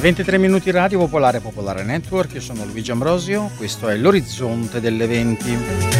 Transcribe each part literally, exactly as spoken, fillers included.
ventitré minuti Radio Popolare Popolare Network, io sono Luigi Ambrosio, questo è l'Orizzonte delle venti.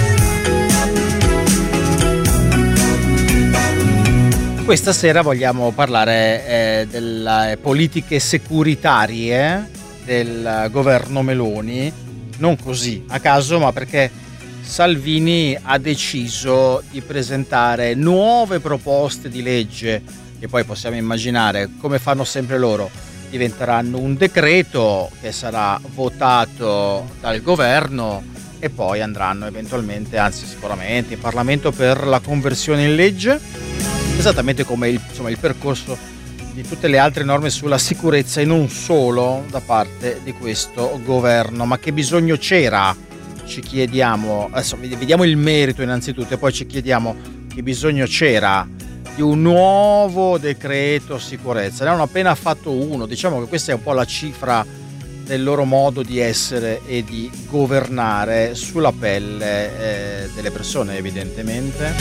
Questa sera vogliamo parlare eh, delle politiche securitarie del governo Meloni, non così a caso, ma perché Salvini ha deciso di presentare nuove proposte di legge che poi possiamo immaginare, come fanno sempre loro, diventeranno un decreto che sarà votato dal governo e poi andranno eventualmente, anzi sicuramente, in Parlamento per la conversione in legge, esattamente come il, insomma, il percorso di tutte le altre norme sulla sicurezza e non solo da parte di questo governo. Ma che bisogno c'era? Ci chiediamo, adesso vediamo il merito innanzitutto e poi ci chiediamo che bisogno c'era di un nuovo decreto sicurezza. Ne hanno appena fatto uno, diciamo che questa è un po' la cifra del loro modo di essere e di governare sulla pelle eh, delle persone, evidentemente.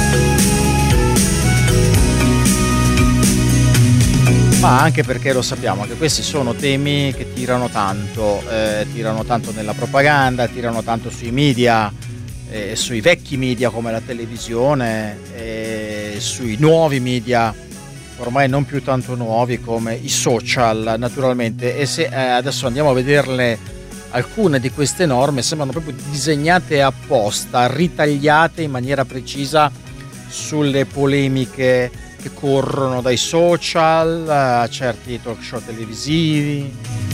Ma anche perché lo sappiamo che questi sono temi che tirano tanto, eh, tirano tanto nella propaganda, tirano tanto sui media, eh, sui vecchi media come la televisione, eh, sui nuovi media ormai non più tanto nuovi come i social, naturalmente. E se eh, adesso andiamo a vederle, alcune di queste norme sembrano proprio disegnate apposta, ritagliate in maniera precisa sulle polemiche che corrono dai social a certi talk show televisivi.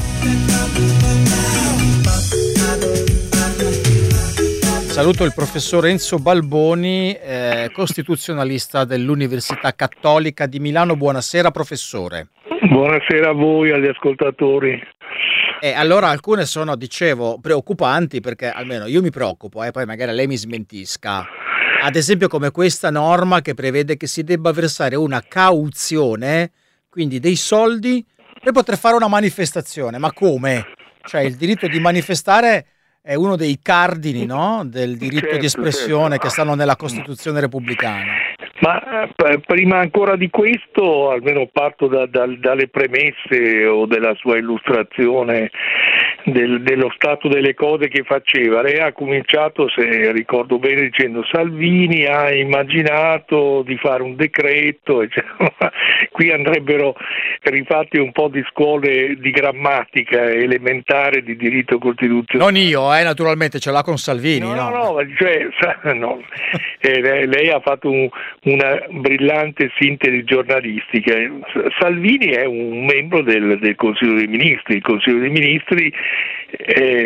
Saluto il professor Enzo Balboni, eh, costituzionalista dell'Università Cattolica di Milano. Buonasera professore. Buonasera a voi, agli ascoltatori. E allora alcune sono, dicevo, preoccupanti, perché almeno io mi preoccupo, eh, poi magari lei mi smentisca. Ad esempio come questa norma che prevede che si debba versare una cauzione, quindi dei soldi, per poter fare una manifestazione. Ma come? Cioè il diritto di manifestare è uno dei cardini, no? Del diritto certo, di espressione certo. che stanno nella Costituzione repubblicana. Ma eh, prima ancora di questo, almeno parto da, da, dalle premesse o della sua illustrazione del, dello stato delle cose che faceva. Lei ha cominciato, se ricordo bene, dicendo Salvini ha immaginato di fare un decreto, eccetera. Qui andrebbero rifatti un po' di scuole di grammatica elementare di diritto costituzionale. Non io, eh, naturalmente ce l'ha con Salvini. No, no, no, no, cioè, no. Eh, lei, lei ha fatto un, una brillante sintesi giornalistica. Salvini è un membro del, del Consiglio dei Ministri. Il Consiglio dei Ministri è,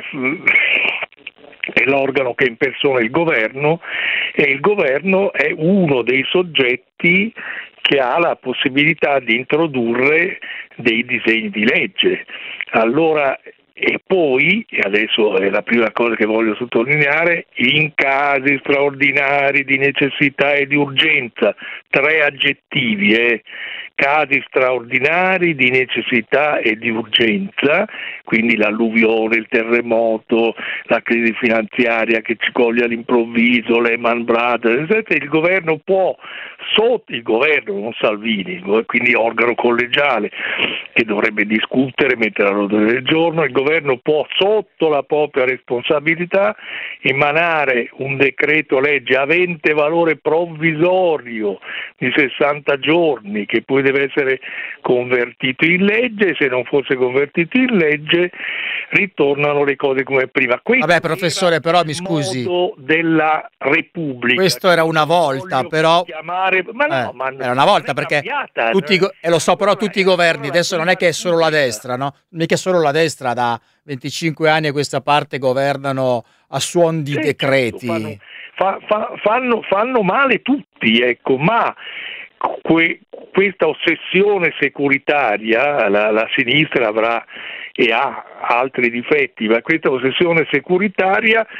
è l'organo che impersona il governo e il governo è uno dei soggetti che ha la possibilità di introdurre dei disegni di legge. Allora, e poi, e adesso è la prima cosa che voglio sottolineare, in casi straordinari di necessità e di urgenza, tre aggettivi, eh, casi straordinari di necessità e di urgenza, quindi l'alluvione, il terremoto, la crisi finanziaria che ci coglie all'improvviso, Lehman Brothers, eccetera, il governo può, sotto il governo, non Salvini, quindi organo collegiale che dovrebbe discutere, mettere all'ordine del giorno, il governo può sotto la propria responsabilità emanare un decreto legge avente valore provvisorio di sessanta giorni che poi deve essere convertito in legge, e se non fosse convertito in legge ritornano le cose come prima. Questo Vabbè professore, però mi scusi, modo della Repubblica. Questo era una volta, però chiamare, ma no, eh, ma era una volta perché cambiata, tutti, no? e lo so, però Allora, tutti i governi, adesso non è che è solo la Repubblica. destra, no? Mica solo la destra da venticinque anni a questa parte governano a suon di Sì, decreti. certo, fanno, fa, fa, fanno, fanno male tutti, ecco, ma que, questa ossessione securitaria, la, la sinistra avrà e ha altri difetti, ma questa ossessione securitaria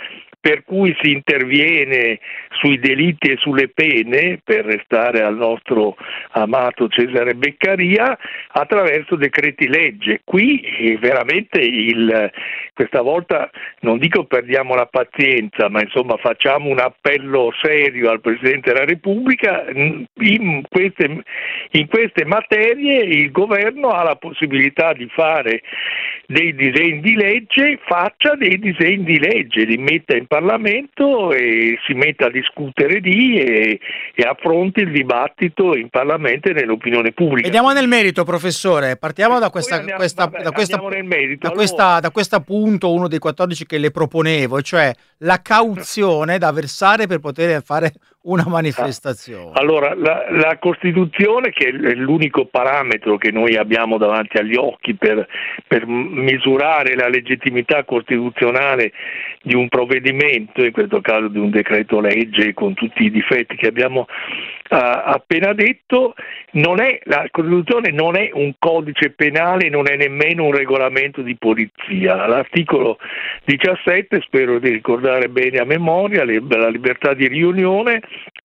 per cui si interviene sui delitti e sulle pene, per restare al nostro amato Cesare Beccaria, attraverso decreti legge. Qui eh, veramente il, questa volta non dico perdiamo la pazienza, ma insomma facciamo un appello serio al Presidente della Repubblica. In queste, in queste materie il governo ha la possibilità di fare dei disegni di legge, faccia dei disegni di legge, li metta in Parlamento e si metta a discutere lì e, e affronti il dibattito in Parlamento e nell'opinione pubblica. Vediamo nel merito, professore, partiamo da questa, andiamo, questa, vabbè, da, questa nel merito. da, questa, Allora, da questo punto, uno dei quattordici che le proponevo, cioè la cauzione da versare per poter fare una manifestazione. Allora, la, la Costituzione, che è l'unico parametro che noi abbiamo davanti agli occhi per, per misurare la legittimità costituzionale di un provvedimento, in questo caso di un decreto legge con tutti i difetti che abbiamo uh, appena detto, non è, la Costituzione non è un codice penale, non è nemmeno un regolamento di polizia. L'articolo diciassette, spero di ricordare bene a memoria, la libertà di riunione,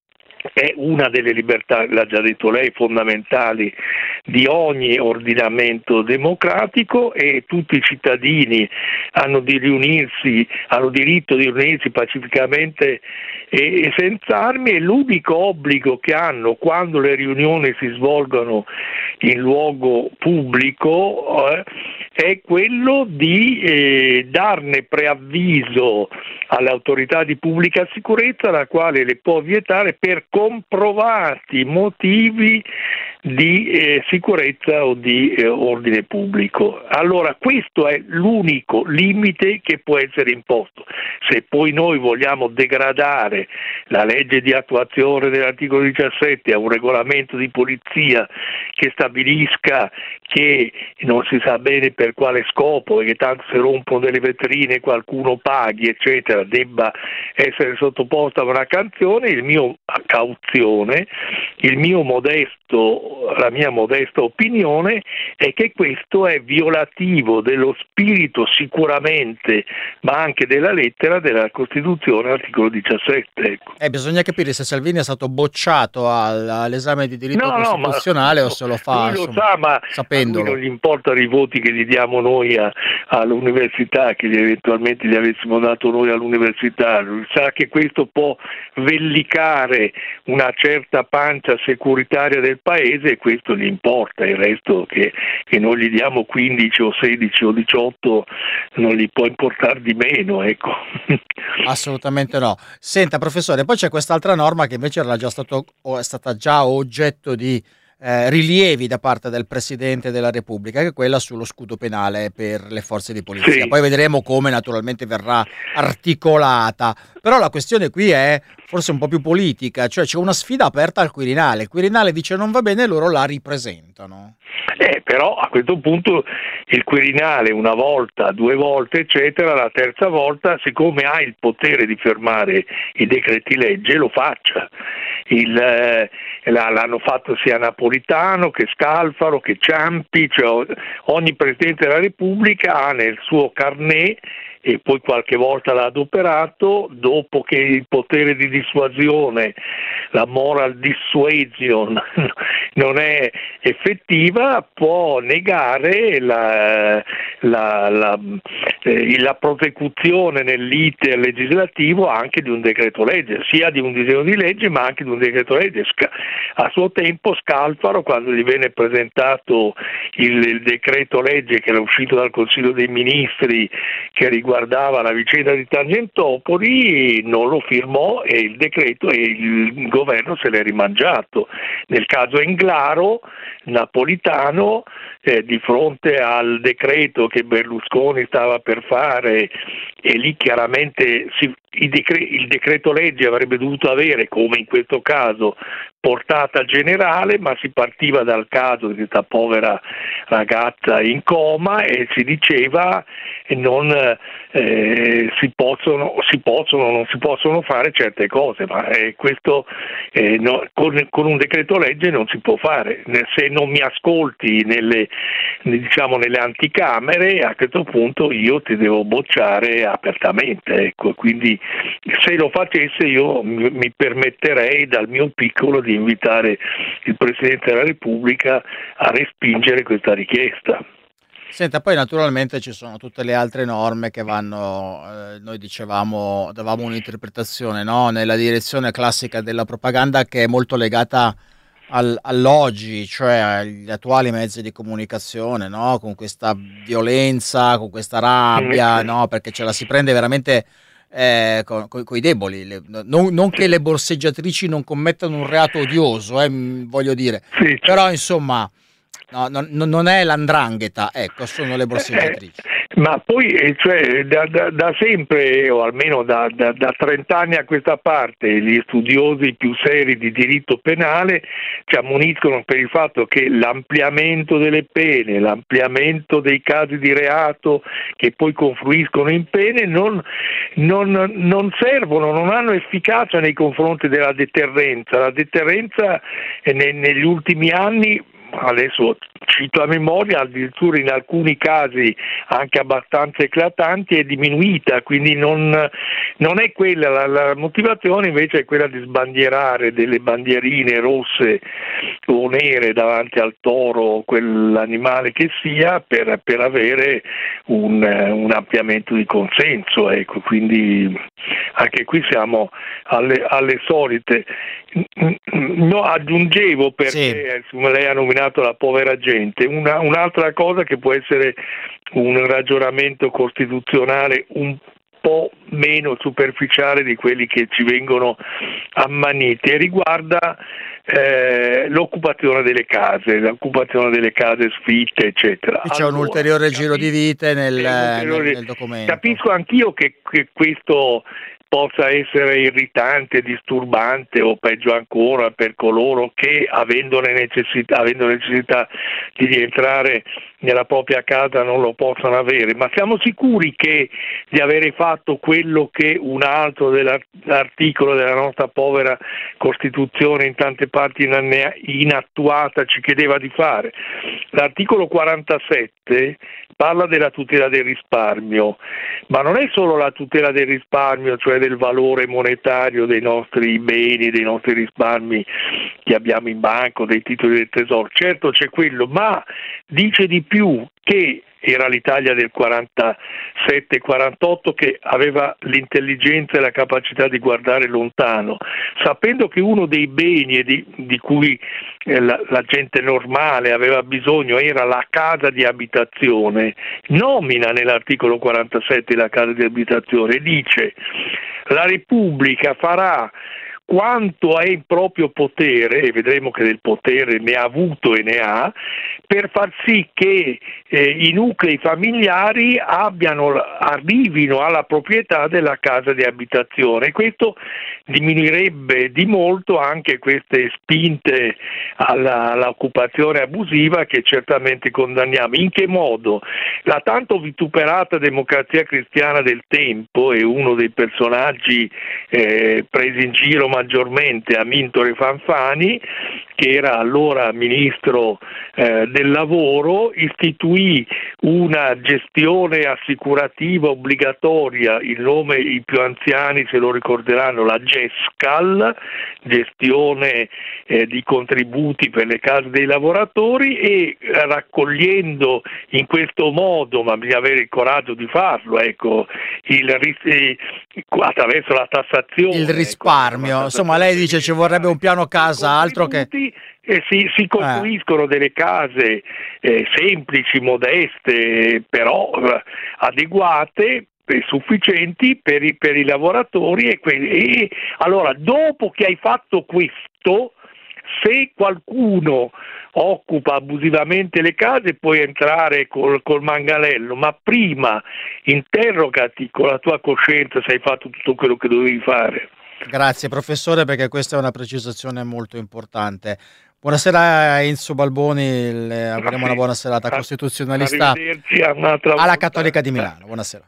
è una delle libertà, l'ha già detto lei, fondamentali di ogni ordinamento democratico, e tutti i cittadini hanno di riunirsi, hanno diritto di riunirsi pacificamente e, e senza armi, e l'unico obbligo che hanno quando le riunioni si svolgono in luogo pubblico eh, è quello di eh, darne preavviso alle autorità di pubblica sicurezza, la quale le può vietare per comprovati motivi di eh, sicurezza o di eh, ordine pubblico. Allora questo è l'unico limite che può essere imposto. Se poi noi vogliamo degradare la legge di attuazione dell'articolo diciassette a un regolamento di polizia che stabilisca che non si sa bene per quale scopo e che tanto se rompono delle vetrine qualcuno paghi eccetera, debba essere sottoposta a una canzone, il mio cauzione, il mio modesto, la mia modesta opinione è che questo è violativo dello spirito sicuramente, ma anche della lettera della Costituzione, articolo diciassette. Ecco. Eh, bisogna capire se Salvini è stato bocciato al, all'esame di diritto no, costituzionale no, ma, o se lo fa. Lui lo insomma, sa, ma sapendolo. A lui non gli importano i voti che gli diamo noi a, all'università, che eventualmente gli avessimo dato noi all'università. Lui sa che questo può vellicare una certa pancia securitaria del paese e questo gli importa, il resto che, che noi gli diamo quindici o sedici o diciotto non gli può importare di meno, ecco. Assolutamente no. Senta professore, poi c'è quest'altra norma che invece era già stato, o è stata già oggetto di eh, rilievi da parte del Presidente della Repubblica, che è quella sullo scudo penale per le forze di polizia. Sì. Poi vedremo come naturalmente verrà articolata, però la questione qui è forse un po' più politica, cioè c'è una sfida aperta al Quirinale, il Quirinale dice non va bene e loro la ripresentano. Eh, però a questo punto il Quirinale una volta, due volte eccetera, la terza volta, siccome ha il potere di fermare i decreti legge, lo faccia. Il, eh, l'hanno fatto sia Napolitano che Scalfaro che Ciampi, cioè ogni Presidente della Repubblica ha nel suo carnet, e poi qualche volta l'ha adoperato, dopo che il potere di dissuasione, la moral dissuasion non è effettiva, può negare la, la, la, eh, la prosecuzione nell'iter legislativo anche di un decreto legge, sia di un disegno di legge ma anche di un decreto legge. A suo tempo Scalfaro, quando gli venne presentato il, il decreto legge che era uscito dal Consiglio dei Ministri che riguardava la vicenda di Tangentopoli, non lo firmò e il decreto e il governo se l'è rimangiato. Nel caso Englaro, Napolitano, eh, di fronte al decreto che Berlusconi stava per fare, e lì chiaramente si, il, decre, il decreto legge avrebbe dovuto avere, come in questo caso, portata generale, ma si partiva dal caso di questa povera ragazza in coma e si diceva non eh, si possono, si possono, non si possono fare certe cose, ma eh, questo eh, no, con, con un decreto legge non si può fare. Se non mi ascolti nelle, diciamo, nelle anticamere, a questo punto io ti devo bocciare apertamente, ecco. Quindi quindi se lo facesse io mi, mi permetterei dal mio piccolo di invitare il Presidente della Repubblica a respingere questa richiesta. Senta, poi naturalmente ci sono tutte le altre norme che vanno, eh, noi dicevamo, davamo un'interpretazione, no? Nella direzione classica della propaganda, che è molto legata al, all'oggi, cioè agli attuali mezzi di comunicazione, no? Con questa violenza, con questa rabbia, no? Perché ce la si prende veramente eh, con, con, con i deboli. Le, non, non che le borseggiatrici non commettano un reato odioso, eh, voglio dire, sì, però insomma... No, non, non è l'andrangheta, ecco, sono le borseggiatrici. Eh, ma poi, cioè, da, da, da sempre, o almeno da, da, da trenta anni a questa parte, gli studiosi più seri di diritto penale ci ammoniscono per il fatto che l'ampliamento delle pene, l'ampliamento dei casi di reato che poi confluiscono in pene non, non, non servono, non hanno efficacia nei confronti della deterrenza. La deterrenza eh, ne, negli ultimi anni, adesso cito a memoria, addirittura in alcuni casi anche abbastanza eclatanti, è diminuita, quindi non, non è quella, la, la motivazione invece è quella di sbandierare delle bandierine rosse o nere davanti al toro, quell'animale che sia, per, per avere un, un ampliamento di consenso, ecco, quindi anche qui siamo alle, alle solite. No, aggiungevo, perché sì, lei ha nominato la povera gente, una, un'altra cosa che può essere un ragionamento costituzionale un po' meno superficiale di quelli che ci vengono ammaniti, e riguarda eh, l'occupazione delle case, l'occupazione delle case sfitte, eccetera. Qui c'è allora, un ulteriore giro di vite nel, ulteriore... nel, nel documento. Capisco anch'io che, che questo possa essere irritante, disturbante, o peggio ancora per coloro che, avendo necessità, avendo necessità di rientrare nella propria casa, non lo possano avere, ma siamo sicuri che di avere fatto quello che un altro dell'articolo della nostra povera Costituzione, in tante parti inattuata, ci chiedeva di fare? L'articolo quarantasette parla della tutela del risparmio, ma non è solo la tutela del risparmio, cioè del valore monetario dei nostri beni, dei nostri risparmi che abbiamo in banca, dei titoli del tesoro, certo c'è quello, ma dice di più, che era l'Italia del quarantasette quarantotto che aveva l'intelligenza e la capacità di guardare lontano, sapendo che uno dei beni di, di cui eh, la, la gente normale aveva bisogno era la casa di abitazione, nomina nell'articolo quarantasette la casa di abitazione e dice: la Repubblica farà quanto è in proprio potere, e vedremo che del potere ne ha avuto e ne ha, per far sì che eh, i nuclei familiari abbiano, arrivino alla proprietà della casa di abitazione. Questo diminuirebbe di molto anche queste spinte alla, all'occupazione abusiva, che certamente condanniamo. In che modo? La tanto vituperata Democrazia Cristiana del tempo, e uno dei personaggi eh, presi in giro maggiormente, Amintore Fanfani, che era allora ministro eh, del lavoro, istituì una gestione assicurativa obbligatoria, il nome i più anziani se lo ricorderanno, la GESCAL, gestione eh, di contributi per le case dei lavoratori, e raccogliendo in questo modo, ma bisogna avere il coraggio di farlo, ecco, il, attraverso la tassazione, il risparmio, ecco, insomma lei dice ci vorrebbe un piano casa, altro che eh, si, si costruiscono eh. delle case eh, semplici, modeste, però eh, adeguate, sufficienti per i, per i lavoratori, e, que- e allora dopo che hai fatto questo, se qualcuno occupa abusivamente le case puoi entrare col, col manganello, ma prima interrogati con la tua coscienza se hai fatto tutto quello che dovevi fare. Grazie professore, perché questa è una precisazione molto importante. Buonasera Enzo Balboni, le avremo una buona serata costituzionalista alla Cattolica di Milano. Buonasera.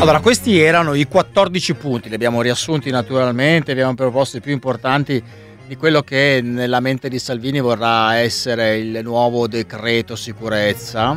Allora, questi erano i quattordici punti, li abbiamo riassunti naturalmente, abbiamo proposto i più importanti di quello che nella mente di Salvini vorrà essere il nuovo decreto sicurezza.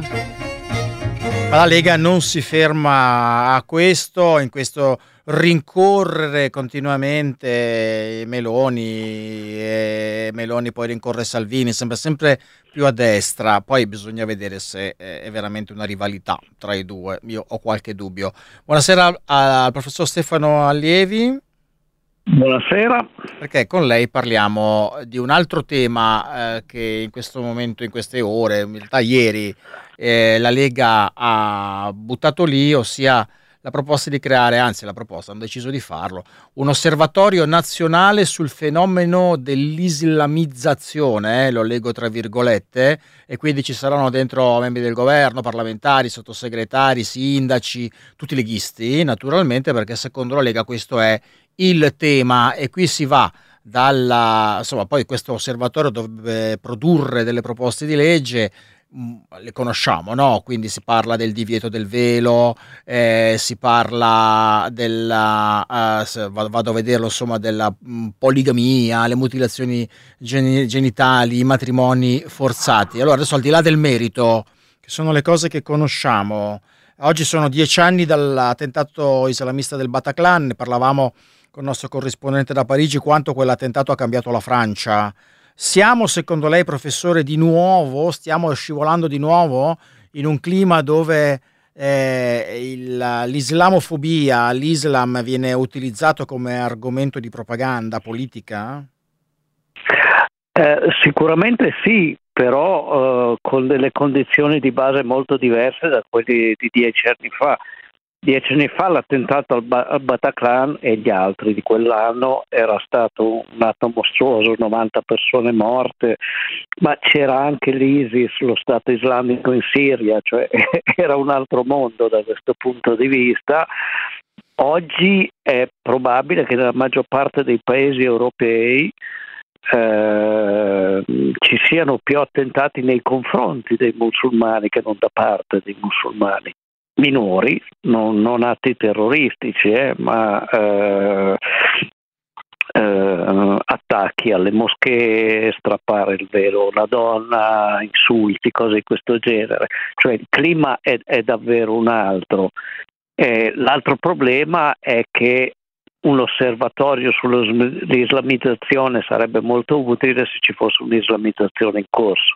Ma la Lega non si ferma a questo, in questo rincorrere continuamente Meloni, e Meloni poi rincorre Salvini, sembra sempre più a destra. Poi bisogna vedere se è veramente una rivalità tra i due, io ho qualche dubbio. Buonasera al professor Stefano Allievi. Buonasera. Perché con lei parliamo di un altro tema eh, che in questo momento, in queste ore, in realtà ieri, eh, la Lega ha buttato lì, ossia la proposta di creare, anzi la proposta, hanno deciso di farlo, un osservatorio nazionale sul fenomeno dell'islamizzazione, eh, lo leggo tra virgolette, e quindi ci saranno dentro membri del governo, parlamentari, sottosegretari, sindaci, tutti leghisti, naturalmente, perché secondo la Lega questo è il tema, e qui si va dalla, insomma, poi questo osservatorio dovrebbe produrre delle proposte di legge, mh, le conosciamo, no? Quindi si parla del divieto del velo, eh, si parla della, eh, se vado a vederlo, insomma, della mh, poligamia, le mutilazioni geni- genitali, i matrimoni forzati. Allora adesso, al di là del merito, che sono le cose che conosciamo, oggi sono dieci anni dall'attentato islamista del Bataclan, ne parlavamo con il nostro corrispondente da Parigi, quanto quell'attentato ha cambiato la Francia. Siamo, secondo lei, professore, di nuovo, stiamo scivolando di nuovo in un clima dove eh, il, l'islamofobia, l'Islam viene utilizzato come argomento di propaganda politica? Eh, sicuramente sì, però eh, con delle condizioni di base molto diverse da quelle di dieci anni fa. Dieci anni fa l'attentato al, ba- al Bataclan e gli altri di quell'anno era stato un atto mostruoso, novanta persone morte, ma c'era anche l'ISIS, lo Stato islamico in Siria, cioè era un altro mondo da questo punto di vista. Oggi è probabile che nella maggior parte dei paesi europei eh, ci siano più attentati nei confronti dei musulmani che non da parte dei musulmani. Minori, non, non atti terroristici, eh, ma eh, eh, attacchi alle moschee, strappare il velo alla donna, insulti, cose di questo genere. Cioè il clima è, è davvero un altro. Eh, l'altro problema è che un osservatorio sull'islamizzazione sarebbe molto utile se ci fosse un'islamizzazione in corso.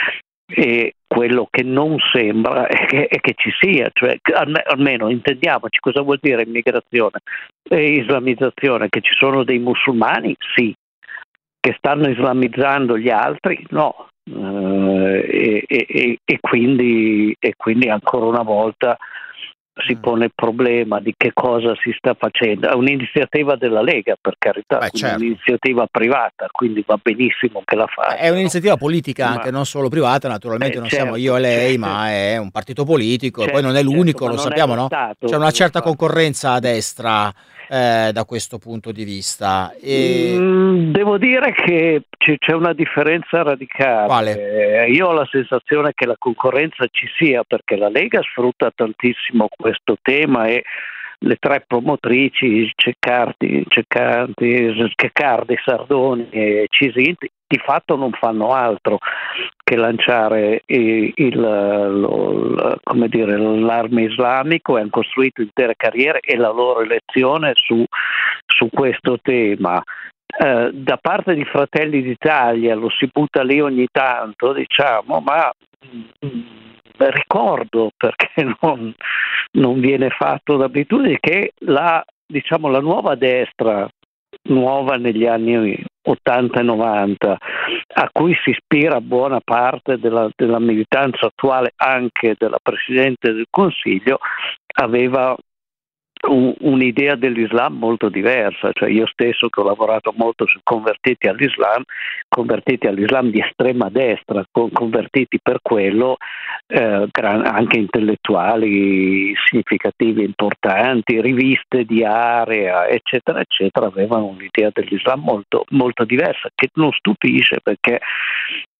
E quello che non sembra è che, è che ci sia, cioè almeno intendiamoci cosa vuol dire immigrazione e islamizzazione, che ci sono dei musulmani, sì, che stanno islamizzando gli altri, no, uh, e, e, e, quindi, e quindi ancora una volta si pone il problema di che cosa si sta facendo. È un'iniziativa della Lega, per carità, Beh, certo. Un'iniziativa privata, quindi va benissimo che la faccia. È un'iniziativa politica, ma anche non solo privata, naturalmente, eh, non certo, siamo io e lei, certo, ma è un partito politico, certo, e poi non è l'unico, certo, lo sappiamo, no? C'è una certa concorrenza a destra eh, da questo punto di vista. E... Mm, devo dire che c'è una differenza radicale. Quale? Eh, io ho la sensazione che la concorrenza ci sia, perché la Lega sfrutta tantissimo questo tema e le tre promotrici, Ceccardi, Ceccardi, Ceccardi, Sardoni e Cisinti, di fatto non fanno altro che lanciare il, il, lo, come dire, l'allarme islamico, e hanno costruito intere carriere e la loro elezione su, su questo tema. Eh, da parte di Fratelli d'Italia lo si butta lì ogni tanto, diciamo, ma mh, ricordo, perché non, non viene fatto d'abitudine, che la, diciamo, la nuova destra, nuova negli anni ottanta e novanta, a cui si ispira buona parte della, della militanza attuale, anche della Presidente del Consiglio, aveva un, un'idea dell'Islam molto diversa. Cioè io stesso, che ho lavorato molto su convertiti all'Islam, convertiti all'Islam di estrema destra, con, convertiti per quello, eh, gran, anche intellettuali significativi, importanti, riviste di area, eccetera, eccetera, avevano un'idea dell'Islam molto, molto diversa, che non stupisce, perché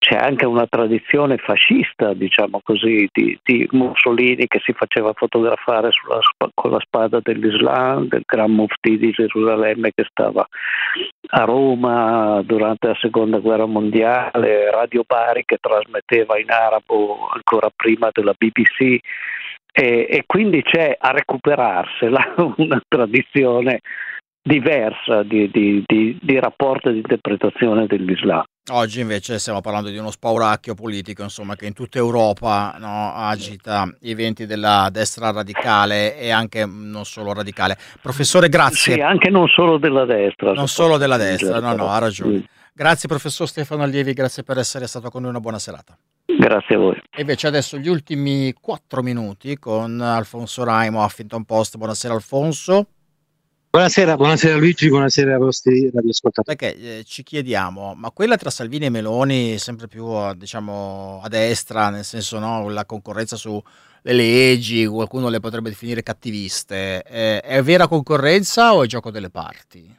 c'è anche una tradizione fascista, diciamo così, di, di Mussolini che si faceva fotografare sulla, con la spada dell'Islam, del Gran Muftì di Gerusalemme che stava a Roma durante la seconda guerra mondiale, Radio Bari che trasmetteva in arabo ancora prima della B B C, e, e quindi c'è a recuperarsela una tradizione diversa di, di, di, di rapporto e di interpretazione dell'Islam. Oggi invece stiamo parlando di uno spauracchio politico, insomma, che in tutta Europa, no, agita i venti della destra radicale e anche non solo radicale. Professore, grazie. Sì, anche non solo della destra. Non solo della destra, no, no, ha ragione. Grazie professor Stefano Allievi, grazie per essere stato con noi, una buona serata. Grazie a voi. E invece adesso gli ultimi quattro minuti con Alfonso Raimo, Huffington Post. Buonasera Alfonso. Buonasera, buonasera Luigi, buonasera ai vostri radioascoltatori. Perché eh, ci chiediamo, ma quella tra Salvini e Meloni sempre più diciamo a destra, nel senso, no, la concorrenza sulle leggi, qualcuno le potrebbe definire cattiviste, eh, è vera concorrenza o è gioco delle parti?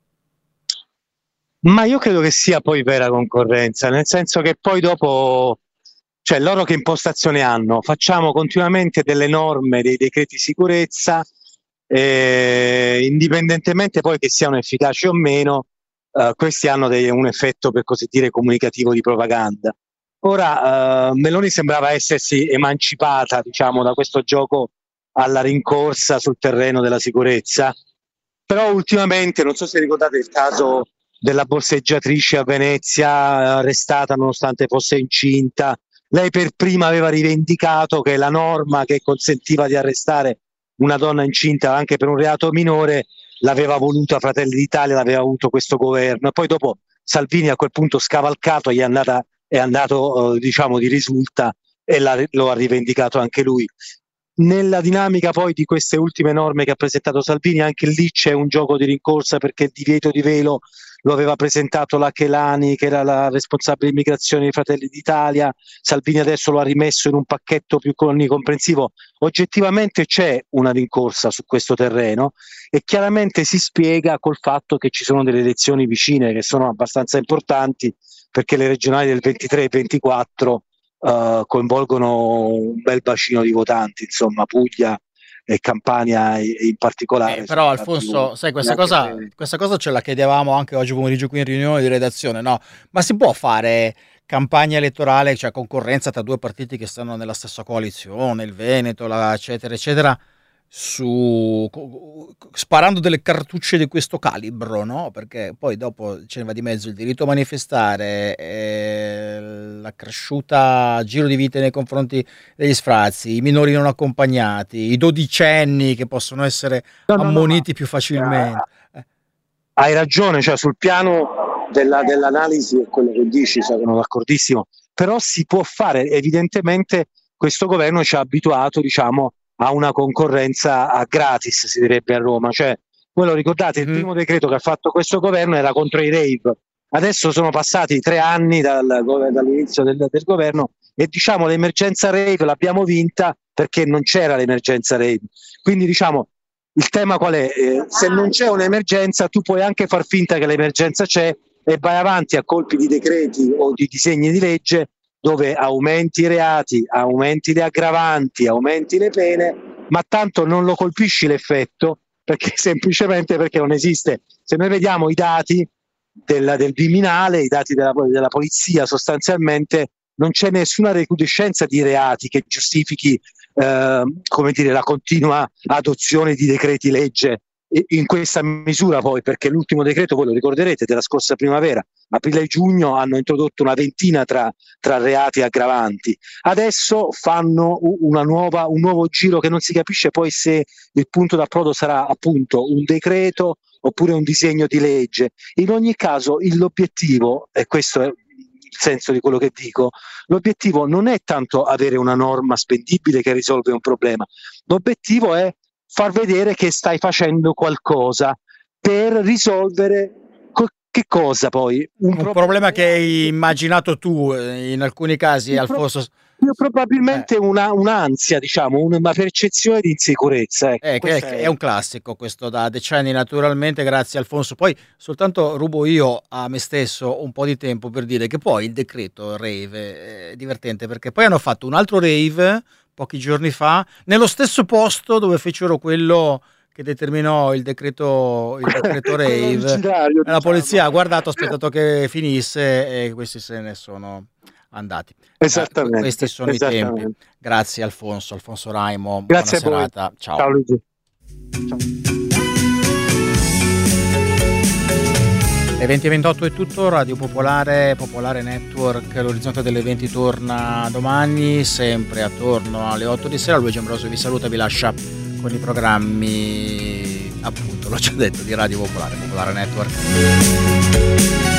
Ma io credo che sia poi vera concorrenza, nel senso che poi dopo, cioè loro che impostazione hanno? Facciamo continuamente delle norme, dei decreti sicurezza, Eh, indipendentemente poi che siano efficaci o meno, eh, questi hanno dei, un effetto per così dire comunicativo di propaganda. Ora eh, Meloni sembrava essersi emancipata, diciamo, da questo gioco alla rincorsa sul terreno della sicurezza, però ultimamente, non so se ricordate il caso della borseggiatrice a Venezia arrestata nonostante fosse incinta, lei per prima aveva rivendicato che la norma che consentiva di arrestare una donna incinta anche per un reato minore l'aveva voluta Fratelli d'Italia, l'aveva avuto questo governo, e poi dopo Salvini a quel punto scavalcato gli è, andata, è andato eh, diciamo di risulta e lo ha rivendicato anche lui. Nella dinamica poi di queste ultime norme che ha presentato Salvini, anche lì c'è un gioco di rincorsa, perché il divieto di velo lo aveva presentato la Chelani, che era la responsabile immigrazione dei Fratelli d'Italia. Salvini adesso lo ha rimesso in un pacchetto più onnicomprensivo. Oggettivamente c'è una rincorsa su questo terreno e chiaramente si spiega col fatto che ci sono delle elezioni vicine che sono abbastanza importanti, perché le regionali del ventitré e ventiquattro Uh, coinvolgono un bel bacino di votanti, insomma Puglia e Campania in particolare. Eh, però Alfonso, sai, questa cosa, questa cosa ce la chiedevamo anche oggi pomeriggio qui in riunione di redazione, no? Ma si può fare campagna elettorale, cioè concorrenza tra due partiti che stanno nella stessa coalizione, il Veneto, la, eccetera, eccetera, su sparando delle cartucce di questo calibro, no? Perché poi dopo ce ne va di mezzo il diritto a manifestare, eh, la cresciuta giro di vite nei confronti degli sfrazi, i minori non accompagnati, i dodicenni che possono essere no, ammoniti no, no, più facilmente. Eh. Hai ragione, cioè sul piano della, dell'analisi è quello che dici, sono d'accordissimo, però si può fare. Evidentemente questo governo ci ha abituato, diciamo, a una concorrenza a gratis, si direbbe a Roma. Cioè, voi lo ricordate, il mm. primo decreto che ha fatto questo governo era contro i rave. Adesso sono passati tre anni dal, dall'inizio del, del governo e diciamo l'emergenza rave l'abbiamo vinta perché non c'era l'emergenza rave. Quindi diciamo il tema qual è? Eh, se non c'è un'emergenza tu puoi anche far finta che l'emergenza c'è e vai avanti a colpi di decreti o di disegni di legge dove aumenti i reati, aumenti le aggravanti, aumenti le pene, ma tanto non lo colpisci l'effetto, perché semplicemente perché non esiste. Se noi vediamo i dati del, del Viminale, i dati della, della polizia, sostanzialmente non c'è nessuna recrudescenza di reati che giustifichi eh, come dire, la continua adozione di decreti legge in questa misura, poi perché l'ultimo decreto, voi lo ricorderete, della scorsa primavera, aprile e giugno hanno introdotto una ventina tra, tra reati aggravanti. Adesso fanno una nuova, un nuovo giro che non si capisce poi se il punto d'approdo sarà appunto un decreto oppure un disegno di legge. In ogni caso l'obiettivo, e questo è il senso di quello che dico, l'obiettivo non è tanto avere una norma spendibile che risolve un problema, l'obiettivo è far vedere che stai facendo qualcosa per risolvere co- che cosa poi? Un, un pro- problema che hai immaginato tu in alcuni casi, Alfonso. Pro- Io probabilmente eh. una, un'ansia, diciamo, una percezione di insicurezza. Ecco. Eh, che è, è un classico questo da decenni, naturalmente, grazie Alfonso. Poi soltanto rubo io a me stesso un po' di tempo per dire che poi il decreto rave è divertente, perché poi hanno fatto un altro rave pochi giorni fa nello stesso posto dove fecero quello che determinò il decreto, il decreto rave. La diciamo. Polizia ha guardato, ha aspettato che finisse e questi se ne sono andati. Esattamente. Eh, questi sono i tempi. Grazie Alfonso, Alfonso Raimo. Grazie buona serata. Ciao. Ciao Luigi. Ciao. Le venti e ventotto è tutto. Radio Popolare, Popolare Network, l'orizzonte delle venti torna domani, sempre attorno alle otto di sera. Luigi Ambrosio vi saluta, vi lascia con i programmi, appunto, l'ho già detto, di Radio Popolare, Popolare Network.